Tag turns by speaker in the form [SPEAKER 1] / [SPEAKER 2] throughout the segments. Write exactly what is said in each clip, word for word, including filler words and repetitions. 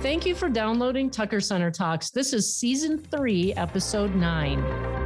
[SPEAKER 1] Thank you for downloading Tucker Center Talks. This is season three, episode nine.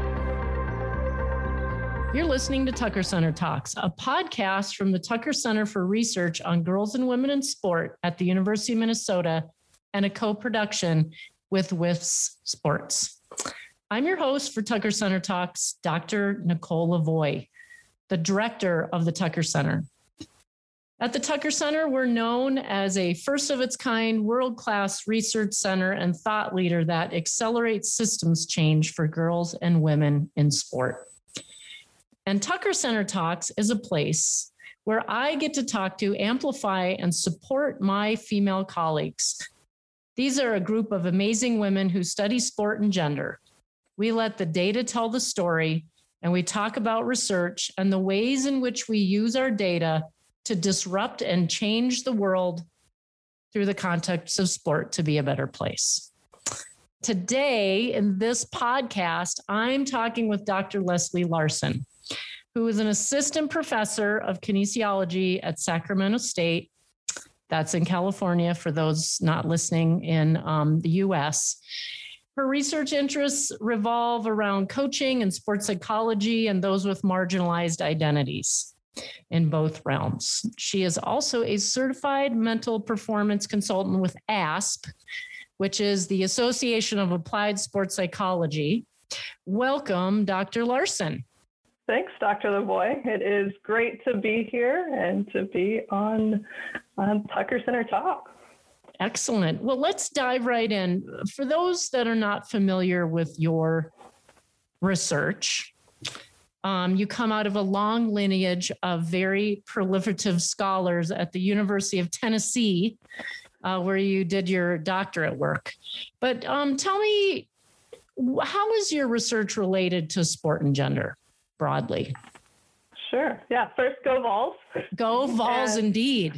[SPEAKER 1] You're listening to Tucker Center Talks, a podcast from the Tucker Center for Research on Girls and Women in Sport at the University of Minnesota and a co-production with W I F S Sports. I'm your host for Tucker Center Talks, Doctor Nicole Lavoie, the director of the Tucker Center. At the Tucker Center, we're known as a first-of-its-kind, world-class research center and thought leader that accelerates systems change for girls and women in sport. And Tucker Center Talks is a place where I get to talk to, amplify, and support my female colleagues. These are a group of amazing women who study sport and gender. We let the data tell the story, and we talk about research and the ways in which we use our data to disrupt and change the world through the context of sport to be a better place. Today, in this podcast, I'm talking with Doctor Leslie Larson, who is an assistant professor of kinesiology at Sacramento State. That's in California, for those not listening in um, the U S. Her research interests revolve around coaching and sports psychology and those with marginalized identities in both realms. She is also a certified mental performance consultant with A S P, which is the Association of Applied Sports Psychology. Welcome, Doctor Larson.
[SPEAKER 2] Thanks, Doctor Lavoie. It is great to be here and to be on, on Tucker Center Talk.
[SPEAKER 1] Excellent. Well, let's dive right in. For those that are not familiar with your research, Um, you come out of a long lineage of very proliferative scholars at the University of Tennessee, uh, where you did your doctorate work. But um, tell me, how is your research related to sport and gender broadly?
[SPEAKER 2] Sure. Yeah. First, go Vols.
[SPEAKER 1] Go Vols, and, indeed.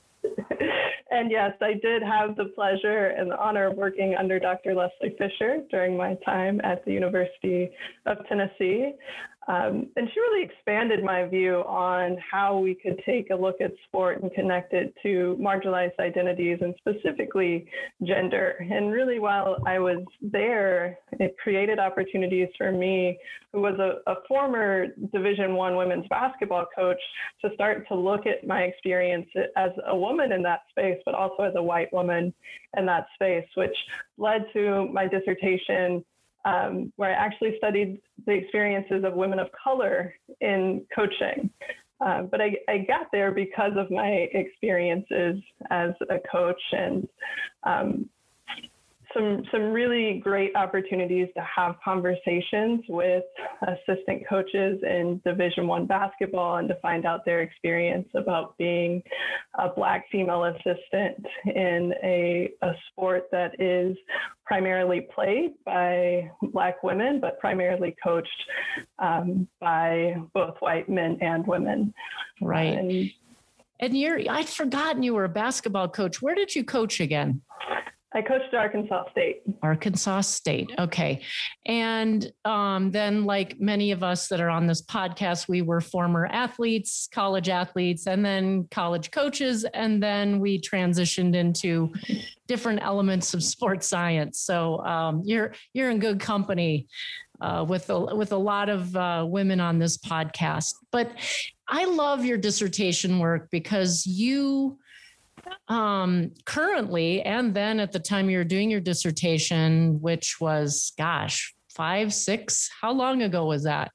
[SPEAKER 2] And yes, I did have the pleasure and the honor of working under Doctor Leslie Fisher during my time at the University of Tennessee. Um, and she really expanded my view on how we could take a look at sport and connect it to marginalized identities and specifically gender. And really, while I was there, it created opportunities for me, who was a, a former Division One women's basketball coach, to start to look at my experience as a woman in that space, but also as a white woman in that space, which led to my dissertation, Um, where I actually studied the experiences of women of color in coaching. Uh, but I, I got there because of my experiences as a coach and um, some, some really great opportunities to have conversations with assistant coaches in Division One basketball and to find out their experience about being a Black female assistant in a, a sport that is primarily played by Black women, but primarily coached um, by both white men and women.
[SPEAKER 1] Right.
[SPEAKER 2] Uh, and,
[SPEAKER 1] and you're, I'd forgotten you were a basketball coach. Where did you coach again?
[SPEAKER 2] I coached at Arkansas State.
[SPEAKER 1] Arkansas State. Okay. And um, then, like many of us that are on this podcast, we were former athletes, college athletes, and then college coaches. And then we transitioned into different elements of sports science. So um, you're you're in good company uh, with, a, with a lot of uh, women on this podcast. But I love your dissertation work because you Um, currently, and then at the time you were doing your dissertation, which was, gosh, five, six, how long ago was that?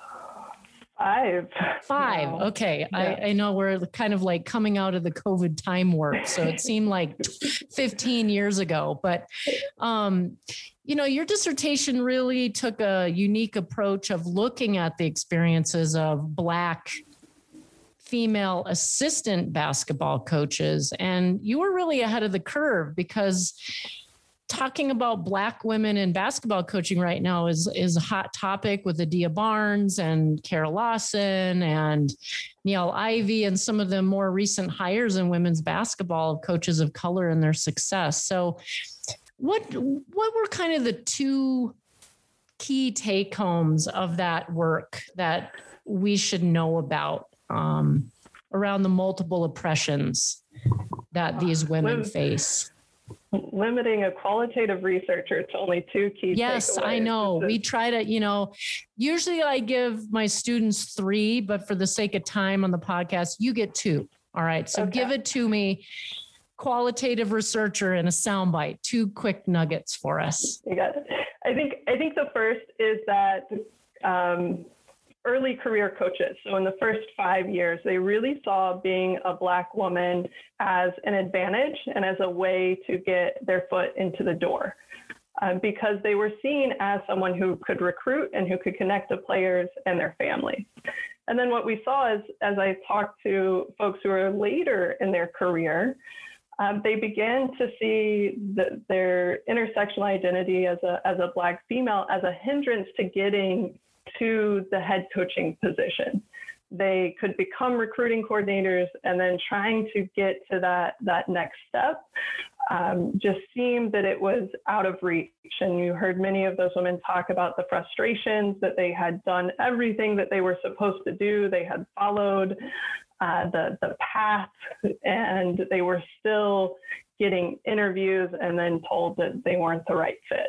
[SPEAKER 2] Five.
[SPEAKER 1] Five. Wow. Okay. Yeah. I, I know we're kind of like coming out of the COVID time warp. So it seemed like fifteen years ago, but, um, you know, your dissertation really took a unique approach of looking at the experiences of Black female assistant basketball coaches. And you were really ahead of the curve because talking about Black women in basketball coaching right now is, is a hot topic with Adia Barnes and Kara Lawson and Neil Ivey and some of the more recent hires in women's basketball, coaches of color and their success. So what, what were kind of the two key take homes of that work that we should know about um, around the multiple oppressions that these women face?
[SPEAKER 2] limiting a qualitative researcher to only two key
[SPEAKER 1] Yes,
[SPEAKER 2] takeaways.
[SPEAKER 1] I know. We try to, you know, usually I give my students three, but for the sake of time on the podcast, you get two. All right. So okay. Give it to me. Qualitative researcher and a soundbite, two quick nuggets for us.
[SPEAKER 2] You got it. I think, I think the first is that, um, early career coaches. So in the first five years, they really saw being a Black woman as an advantage and as a way to get their foot into the door, um, because they were seen as someone who could recruit and who could connect to players and their families. And then what we saw is, as I talked to folks who are later in their career, um, they began to see the, their intersectional identity as a, as a Black female as a hindrance to getting to the head coaching position. They could become recruiting coordinators, and then trying to get to that, that next step um, just seemed that it was out of reach. And you heard many of those women talk about the frustrations that they had done everything that they were supposed to do. They had followed uh, the, the path, and they were still getting interviews and then told that they weren't the right fit.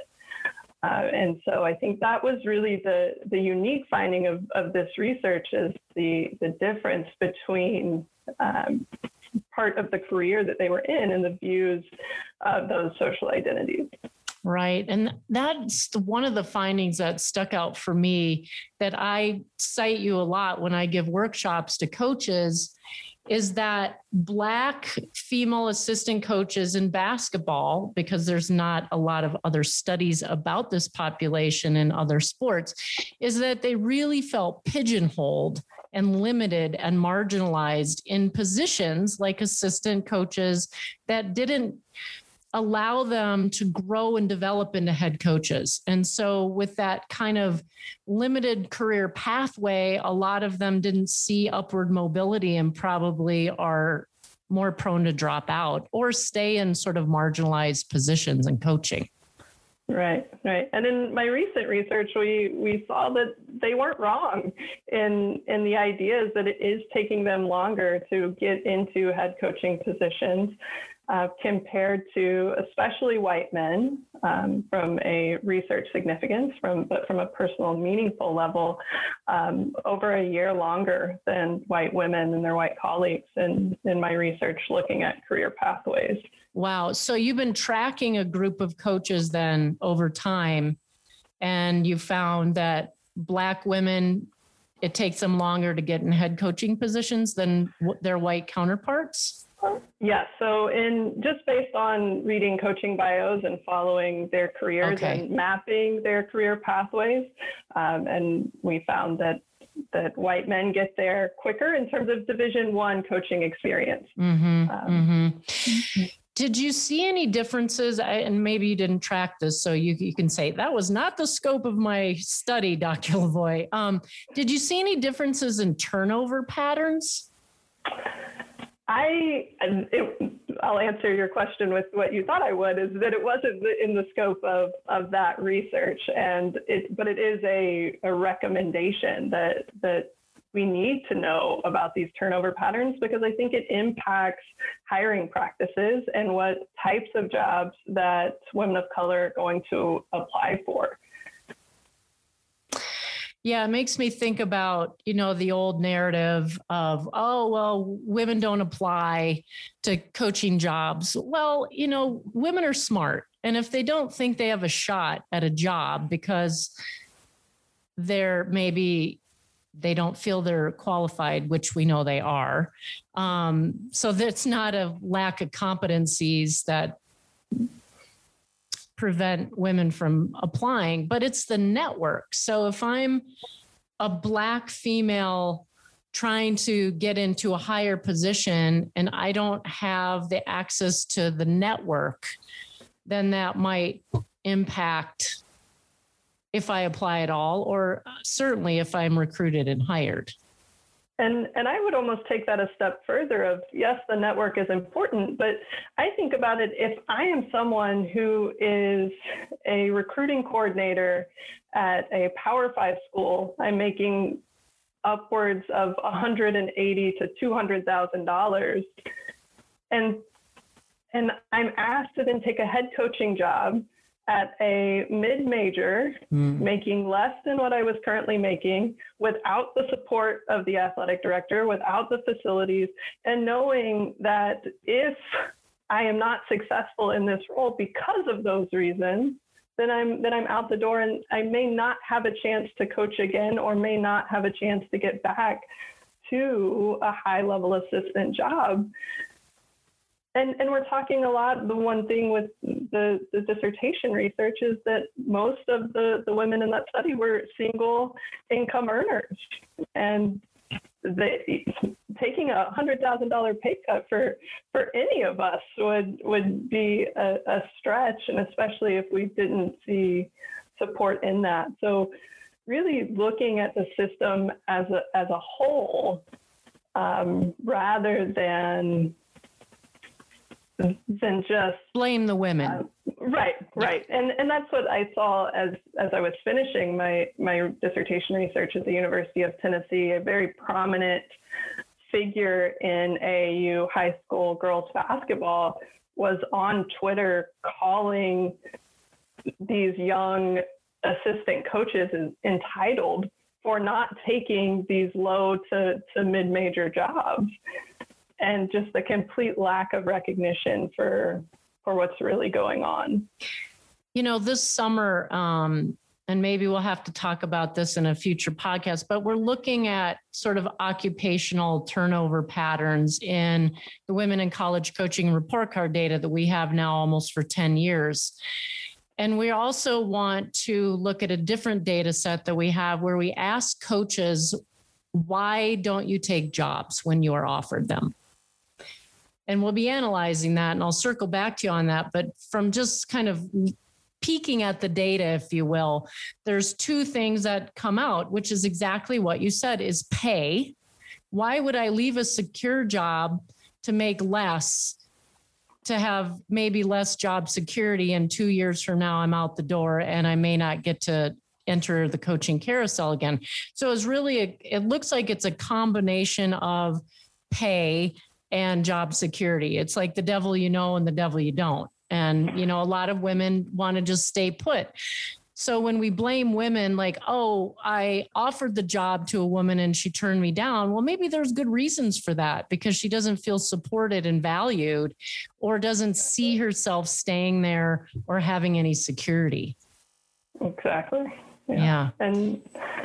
[SPEAKER 2] Uh, and so I think that was really the, the unique finding of, of this research, is the, the difference between um, part of the career that they were in and the views of those social identities.
[SPEAKER 1] Right. And that's one of the findings that stuck out for me, that I cite you a lot when I give workshops to coaches, is that Black female assistant coaches in basketball, because there's not a lot of other studies about this population in other sports, is that they really felt pigeonholed and limited and marginalized in positions like assistant coaches that didn't allow them to grow and develop into head coaches. And so with that kind of limited career pathway, a lot of them didn't see upward mobility and probably are more prone to drop out or stay in sort of marginalized positions in coaching.
[SPEAKER 2] Right, right. And in my recent research, we, we saw that they weren't wrong in, in the ideas that it is taking them longer to get into head coaching positions. Uh, compared to especially white men, um, from a research significance, from but from a personal meaningful level, um, over a year longer than white women and their white colleagues in, in my research looking at career pathways.
[SPEAKER 1] Wow. So you've been tracking a group of coaches then over time, and you found that Black women, it takes them longer to get in head coaching positions than their white counterparts?
[SPEAKER 2] Yeah, so in just based on reading coaching bios and following their careers okay. and mapping their career pathways, um, and we found that that white men get there quicker in terms of Division One coaching experience.
[SPEAKER 1] Mm-hmm,
[SPEAKER 2] um,
[SPEAKER 1] mm-hmm. Did you see any differences? And maybe you didn't track this, so you, you can say that was not the scope of my study, Doctor Lavoie. Um, did you see any differences in turnover patterns?
[SPEAKER 2] I, it, I'll answer your question with what you thought I would, is that it wasn't in the scope of, of that research, and it, but it is a, a recommendation that, that we need to know about these turnover patterns, because I think it impacts hiring practices and what types of jobs that women of color are going to apply for.
[SPEAKER 1] Yeah, it makes me think about, you know, the old narrative of, oh, well, women don't apply to coaching jobs. Well, you know, women are smart. And if they don't think they have a shot at a job because they're maybe they don't feel they're qualified, which we know they are. Um, so that's not a lack of competencies that prevent women from applying, but it's the network. So if I'm a Black female trying to get into a higher position and I don't have the access to the network, then that might impact if I apply at all, or certainly if I'm recruited and hired.
[SPEAKER 2] And and I would almost take that a step further of, yes, the network is important, but I think about it, if I am someone who is a recruiting coordinator at a Power Five school, I'm making upwards of one hundred eighty thousand to two hundred thousand dollars. And and I'm asked to then take a head coaching job at a mid-major, mm. making less than what I was currently making, without the support of the athletic director, without the facilities, and knowing that if I am not successful in this role because of those reasons, then I'm then I'm out the door, and I may not have a chance to coach again, or may not have a chance to get back to a high-level assistant job. And and we're talking a lot, the one thing with the, the dissertation research is that most of the, the women in that study were single income earners. And they, taking a one hundred thousand dollars pay cut for, for any of us would would be a, a stretch, and especially if we didn't see support in that. So really looking at the system as a, as a whole, um, rather than than just
[SPEAKER 1] blame the women.
[SPEAKER 2] Uh, right, right. And and that's what I saw as as I was finishing my my dissertation research at the University of Tennessee. A very prominent figure in A A U high school girls basketball was on Twitter calling these young assistant coaches entitled for not taking these low to, to mid-major jobs. And just the complete lack of recognition for for what's really going on.
[SPEAKER 1] You know, this summer, um, and maybe we'll have to talk about this in a future podcast, but we're looking at sort of occupational turnover patterns in the Women in College Coaching report card data that we have now almost for ten years. And we also want to look at a different data set that we have where we ask coaches, why don't you take jobs when you are offered them? And we'll be analyzing that, and I'll circle back to you on that. But from just kind of peeking at the data, if you will, there's two things that come out, which is exactly what you said, is pay. Why would I leave a secure job to make less, to have maybe less job security, and two years from now I'm out the door and I may not get to enter the coaching carousel again? So it's really, a, it looks like it's a combination of pay and job security. It's like the devil you know and the devil you don't. And, you know, a lot of women want to just stay put. So when we blame women like, oh, I offered the job to a woman and she turned me down. Well, maybe there's good reasons for that, because she doesn't feel supported and valued, or doesn't see herself staying there or having any security.
[SPEAKER 2] Exactly. Yeah.
[SPEAKER 1] yeah.
[SPEAKER 2] And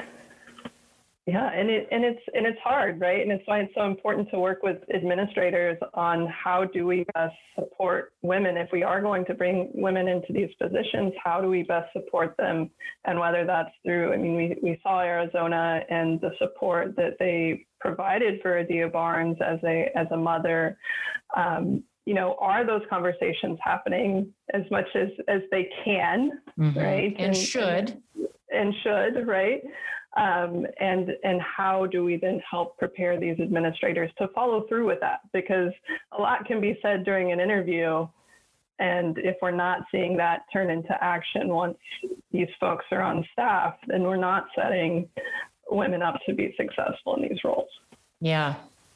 [SPEAKER 2] Yeah, and it and it's and it's hard, right? And it's why it's so important to work with administrators on how do we best support women if we are going to bring women into these positions. How do we best support them, and whether that's through, I mean, we we saw Arizona and the support that they provided for Adia Barnes as a as a mother. Um, you know, are those conversations happening as much as as they can, mm-hmm. right?
[SPEAKER 1] And, and should
[SPEAKER 2] and, and should, right? Um, and and how do we then help prepare these administrators to follow through with that? Because a lot can be said during an interview, and if we're not seeing that turn into action once these folks are on staff, then we're not setting women up to be successful in these roles.
[SPEAKER 1] Yeah.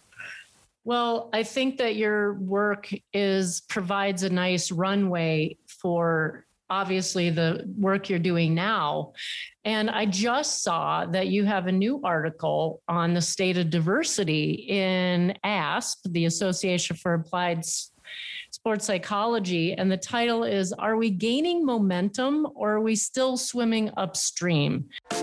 [SPEAKER 1] Well, I think that your work is provides a nice runway for obviously the work you're doing now. And I just saw that you have a new article on the state of diversity in A S P, the Association for Applied Sports Psychology. And the title is, Are We Gaining Momentum, or Are We Still Swimming Upstream?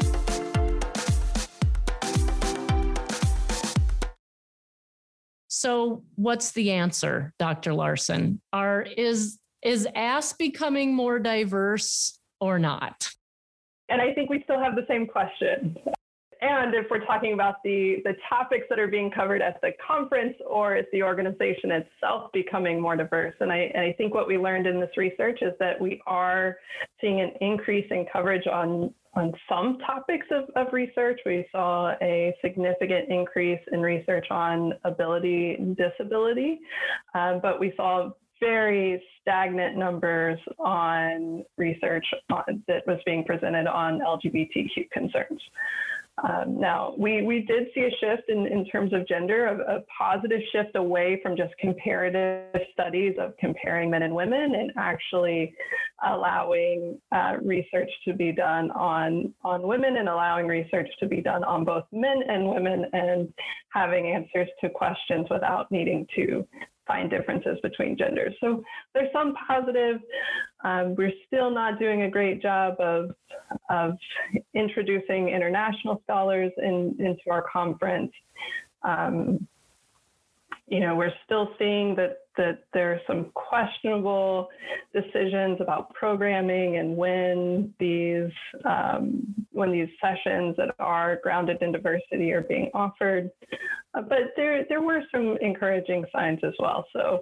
[SPEAKER 1] So what's the answer, Doctor Larson? Are, is Is A S P becoming more diverse or not?
[SPEAKER 2] And I think we still have the same question. And if we're talking about the, the topics that are being covered at the conference, or is the organization itself becoming more diverse? And I, and I think what we learned in this research is that we are seeing an increase in coverage on, on some topics of, of research. We saw a significant increase in research on ability and disability, um, but we saw very stagnant numbers on research on, that was being presented on L G B T Q concerns. Um, now, we, we did see a shift in, in terms of gender, a, a positive shift away from just comparative studies of comparing men and women and actually allowing uh, research to be done on, on women and allowing research to be done on both men and women and having answers to questions without needing to find differences between genders. So there's some positive. Um, we're still not doing a great job of, of introducing international scholars in, into our conference. Um, you know, we're still seeing that, that there are some questionable decisions about programming and when these, um, when these sessions that are grounded in diversity are being offered. Uh, but there, there were some encouraging signs as well. So,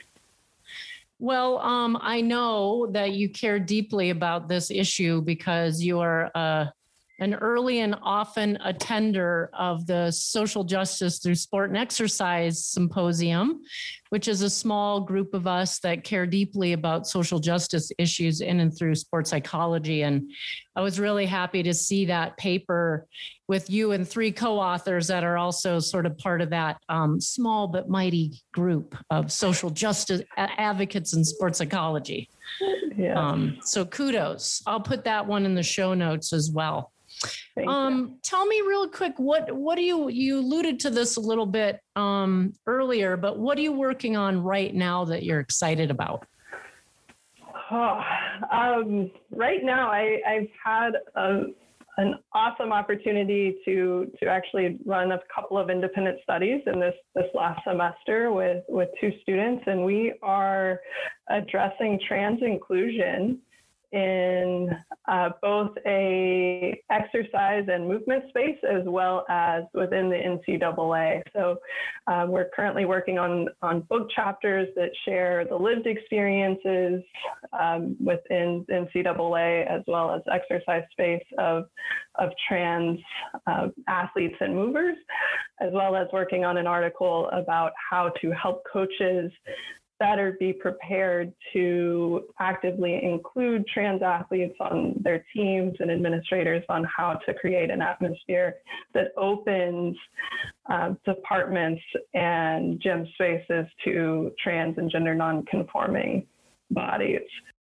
[SPEAKER 1] well, um, I know that you care deeply about this issue because you are uh, an early and often attender of the Social Justice Through Sport and Exercise Symposium, which is a small group of us that care deeply about social justice issues in and through sports psychology. And I was really happy to see that paper with you and three co-authors that are also sort of part of that um, small but mighty group of social justice advocates in sports psychology.
[SPEAKER 2] Yeah.
[SPEAKER 1] Um, so kudos. I'll put that one in the show notes as well.
[SPEAKER 2] Thank
[SPEAKER 1] Um,
[SPEAKER 2] you.
[SPEAKER 1] Tell me real quick, what, what do you, you alluded to this a little bit um, earlier, but what are you working on right now that you're excited about?
[SPEAKER 2] Oh, um, right now, I, I've had a, an awesome opportunity to to actually run a couple of independent studies in this this last semester with with two students, and we are addressing trans inclusion in uh, both a exercise and movement space as well as within the N C double A. So uh, we're currently working on, on book chapters that share the lived experiences um, within N C double A as well as exercise space of, of trans uh, athletes and movers, as well as working on an article about how to help coaches better be prepared to actively include trans athletes on their teams and administrators on how to create an atmosphere that opens uh, departments and gym spaces to trans and gender non-conforming bodies.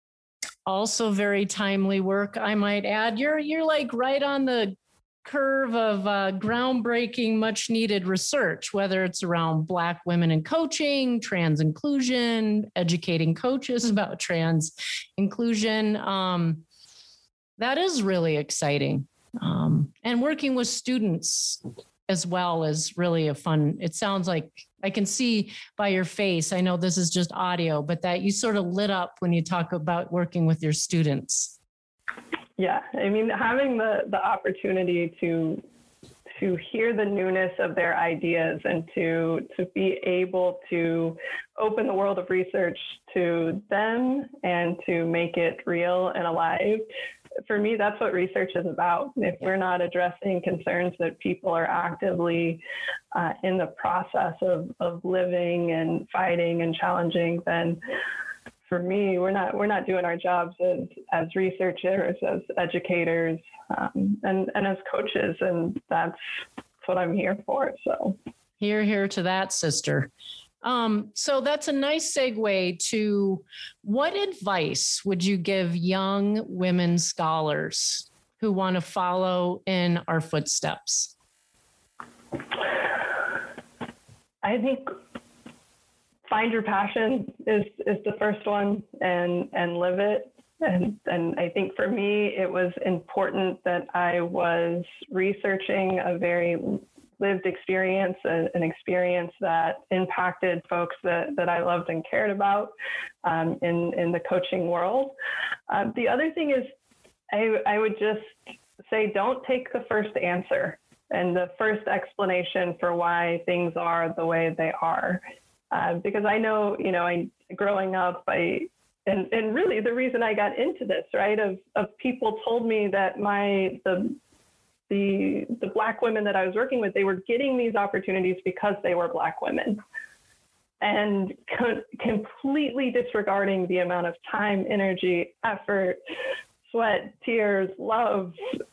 [SPEAKER 1] Also very timely work, I might add. You're you're like right on the curve of uh, groundbreaking, much needed research, whether it's around Black women in coaching, trans inclusion, educating coaches about trans inclusion. Um, that is really exciting. Um, and working with students as well is really a fun, it sounds like I can see by your face, I know this is just audio, but that you sort of lit up when you talk about working with your students.
[SPEAKER 2] Yeah, I mean, having the, the opportunity to to hear the newness of their ideas and to to be able to open the world of research to them and to make it real and alive. For me, that's what research is about. If we're not addressing concerns that people are actively uh, in the process of, of living and fighting and challenging, then for me, we're not we're not doing our jobs as, as researchers, as educators, um, and, and as coaches, and that's, that's what I'm here for. So,
[SPEAKER 1] Hear, hear to that, sister. Um, so that's a nice segue to what advice would you give young women scholars who want to follow in our footsteps?
[SPEAKER 2] I think find your passion is, is the first one, and, and live it. And, and I think for me, it was important that I was researching a very lived experience, an experience that impacted folks that, that I loved and cared about um, in, in the coaching world. Um, the other thing is I, I would just say, don't take the first answer and the first explanation for why things are the way they are. Uh, because I know, you know, I, growing up, I, and, and really the reason I got into this, right, of, of people told me that my, the, the, the Black women that I was working with, they were getting these opportunities because they were Black women, and co- completely disregarding the amount of time, energy, effort, sweat, tears, love,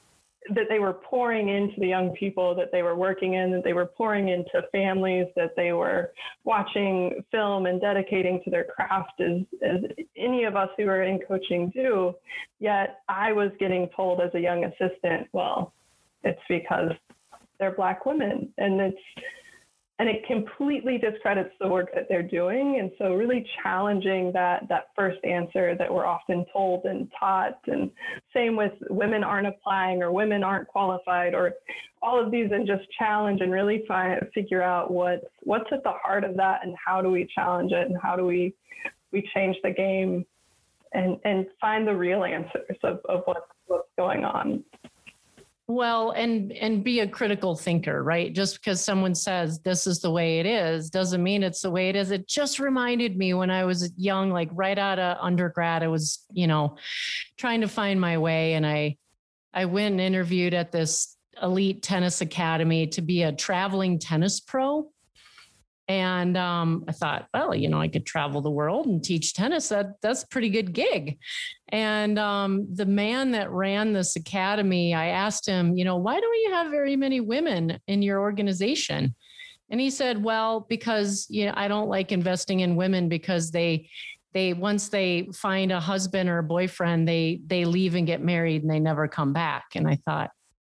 [SPEAKER 2] that they were pouring into the young people that they were working in, that they were pouring into families, that they were watching film and dedicating to their craft as, as any of us who are in coaching do. Yet I was getting told as a young assistant, well, it's because they're Black women. And it's, and it completely discredits the work that they're doing. And so really challenging that, that first answer that we're often told and taught. And same with women aren't applying or women aren't qualified or all of these, and just challenge and really find, figure out what, what's at the heart of that and how do we challenge it and how do we, we change the game and, and find the real answers of, of what, what's going on.
[SPEAKER 1] Well, and and be a critical thinker, right? Just because someone says this is the way it is, doesn't mean it's the way it is. It just reminded me when I was young, like right out of undergrad, I was, you know, trying to find my way. And I, I went and interviewed at this elite tennis academy to be a traveling tennis pro. And um, I thought, well, you know, I could travel the world and teach tennis. That that's a pretty good gig. And um, the man that ran this academy, I asked him, you know, why don't you have very many women in your organization? And he said, well, because, you know, I don't like investing in women because they, they, once they find a husband or a boyfriend, they, they leave and get married and they never come back. And I thought,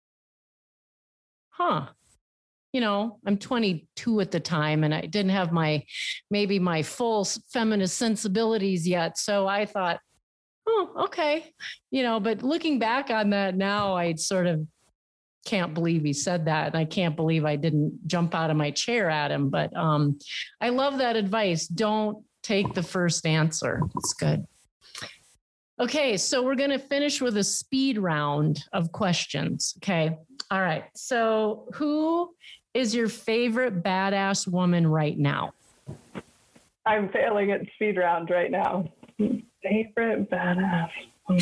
[SPEAKER 1] huh. You know, I'm twenty-two at the time and I didn't have my, maybe my full feminist sensibilities yet. So I thought, oh, okay. You know, but looking back on that now, I sort of can't believe he said that. And I can't believe I didn't jump out of my chair at him. But um, I love that advice. Don't take the first answer. It's good. Okay, so we're going to finish with a speed round of questions. Okay. All right. So who is your favorite badass woman right now?
[SPEAKER 2] I'm failing at speed round right now. Favorite badass woman.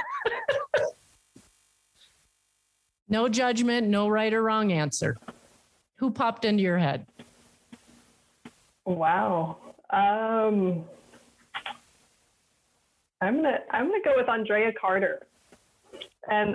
[SPEAKER 1] No judgment, no right or wrong answer. Who popped into your head?
[SPEAKER 2] Wow. Um, I'm gonna I'm gonna go with Andrea Carter. And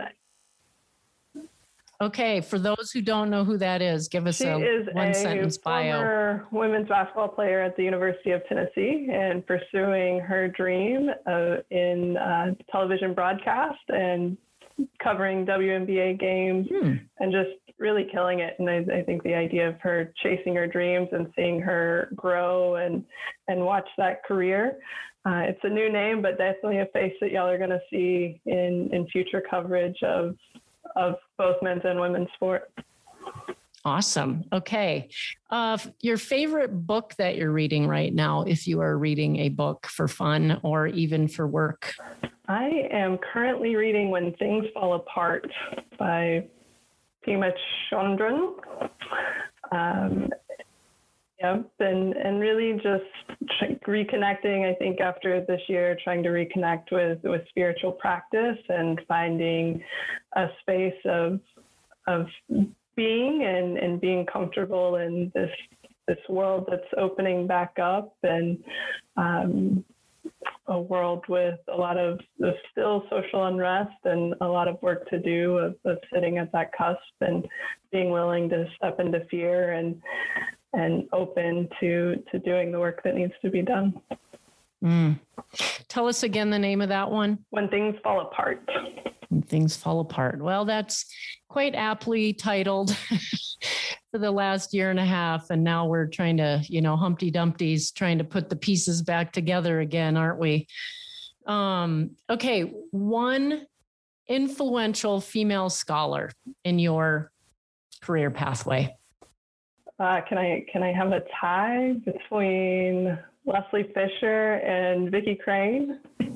[SPEAKER 1] okay, for those who don't know who that is, give us
[SPEAKER 2] she
[SPEAKER 1] a
[SPEAKER 2] is
[SPEAKER 1] one
[SPEAKER 2] a
[SPEAKER 1] sentence bio.
[SPEAKER 2] former women's basketball player at the University of Tennessee and pursuing her dream uh, in uh, television broadcast and covering W N B A games hmm. and just really killing it. And I, I think the idea of her chasing her dreams and seeing her grow and and watch that career. Uh, it's a new name, but definitely a face that y'all are going to see in, in future coverage of of both men's and women's sport.
[SPEAKER 1] Awesome. Okay. Uh, your favorite book that you're reading right now, if you are reading a book for fun or even for work?
[SPEAKER 2] I am currently reading When Things Fall Apart by Pema Chödrön. Um, Yep, and, and really just reconnecting, I think, after this year, trying to reconnect with, with spiritual practice and finding a space of of being and, and being comfortable in this this world that's opening back up, and um, a world with a lot of, of still social unrest and a lot of work to do of, of sitting at that cusp and being willing to step into fear and and open to, to doing the work that needs to be done.
[SPEAKER 1] Mm. Tell us again the name of that one.
[SPEAKER 2] When Things Fall Apart.
[SPEAKER 1] When Things Fall Apart. Well, that's quite aptly titled for the last year and a half. And now we're trying to, you know, Humpty Dumpty's trying to put the pieces back together again, aren't we? Um, okay. One influential female scholar in your career pathway.
[SPEAKER 2] Uh, can I can I have a tie between Leslie Fisher and Vicki Crane?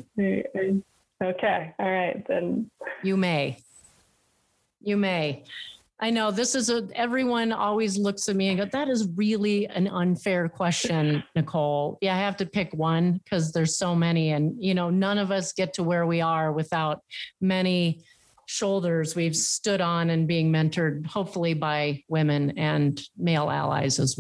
[SPEAKER 2] Okay, all right then.
[SPEAKER 1] You may. You may. I know this is a. Everyone always looks at me and go, "That is really an unfair question, Nicole." Yeah, I have to pick one because there's so many, and you know, none of us get to where we are without many shoulders we've stood on and being mentored, hopefully by women and male allies as well.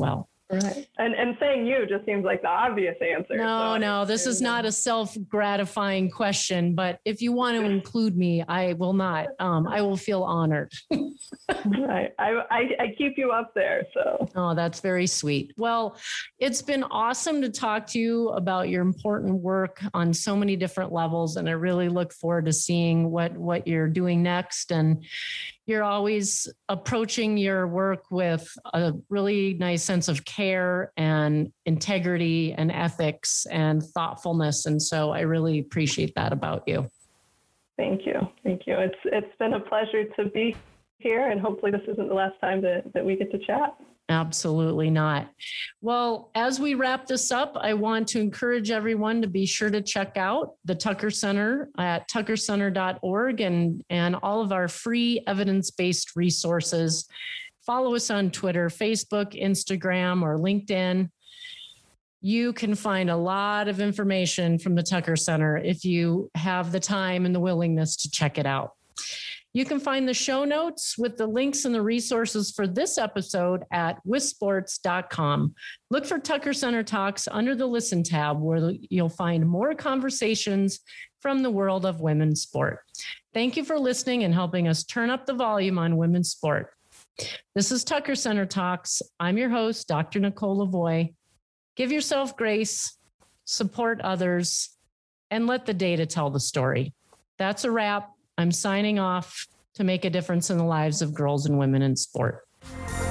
[SPEAKER 2] Right. And and saying you just seems like the obvious answer.
[SPEAKER 1] No, so no, this is not a self-gratifying question, but if you want to include me, I will not. Um, I will feel honored.
[SPEAKER 2] Right. I, I, I keep you up there. So.
[SPEAKER 1] Oh, that's very sweet. Well, it's been awesome to talk to you about your important work on so many different levels. And I really look forward to seeing what, what you're doing next. And you're always approaching your work with a really nice sense of care and integrity and ethics and thoughtfulness. And so I really appreciate that about you.
[SPEAKER 2] Thank you. Thank you. It's it's been a pleasure to be here, and hopefully this isn't the last time that, that we get to chat.
[SPEAKER 1] Absolutely not. Well, as we wrap this up, I want to encourage everyone to be sure to check out the Tucker Center at tucker center dot org and, and all of our free evidence-based resources. Follow us on Twitter, Facebook, Instagram, or LinkedIn. You can find a lot of information from the Tucker Center if you have the time and the willingness to check it out. You can find the show notes with the links and the resources for this episode at wisports dot com. Look for Tucker Center Talks under the Listen tab, where you'll find more conversations from the world of women's sport. Thank you for listening and helping us turn up the volume on women's sport. This is Tucker Center Talks. I'm your host, Doctor Nicole Lavoie. Give yourself grace, support others, and let the data tell the story. That's a wrap. I'm signing off to make a difference in the lives of girls and women in sport.